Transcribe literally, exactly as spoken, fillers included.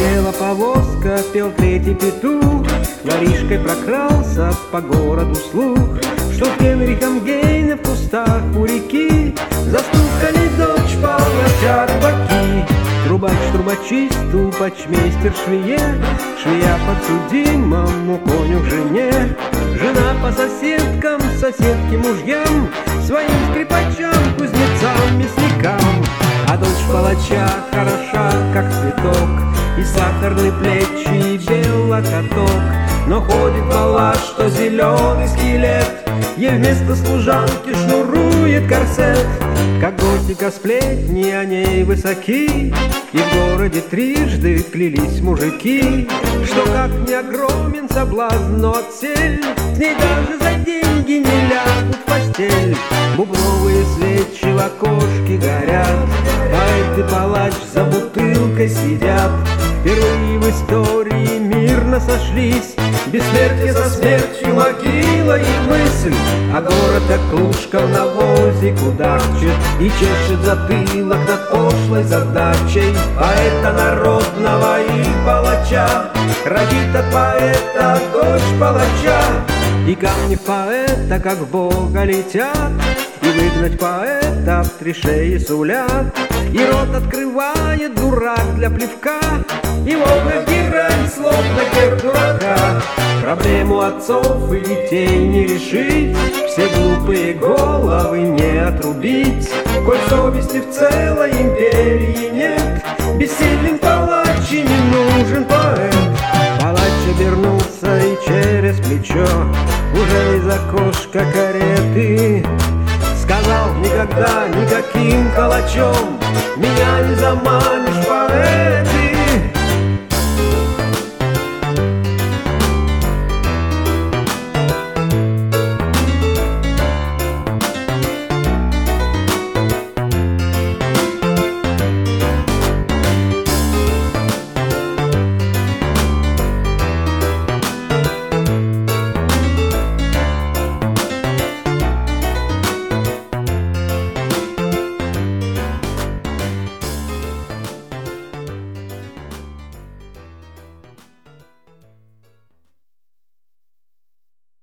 Пела повозка, пел третий петух, воришкой прокрался по городу слух, что Генрихом Гейне в кустах у реки застукали дочь палача рыбаки. Трубач трубачисту, почмейстер швее, швея подсудимому, конюх жене, жена по соседкам, соседки мужьям, своим скрипачам, кузнецам, мясникам. А дочь палача хороша, как цветок, и сахарные плечи, и белокоток. Но ходит палач, что зеленый скелет, ей вместо служанки шнурует корсет. Как готика сплетни о ней высоки, и в городе трижды клялись мужики, что как не огромен соблазн, но отсель, с ней даже за деньги не лягут в постель. Бубновые свечи в окошке горят, поэт и палач за бутылкой сидят. Впервые в истории мирно сошлись, бессмертие со смертью, могила и мысль. А город, как клушка в навозе, кудахчет и чешет затылок над пошлой задачей поэта народного и палача. Родит от поэта дочь палача, и камни поэта, как в Бога, летят, и выгнать поэта в три шеи сулят. И рот открывает дурак для плевка, и ловля герань, словно герб дурака. Проблему отцов и детей не решить, все глупые головы не отрубить. Коль совести в целой империи нет, бессилен палач и не нужен поэт. Палач обернулся и через плечо, уже из окошка кареты, сказал: никогда никаким калачом меня не заманишь, поэт.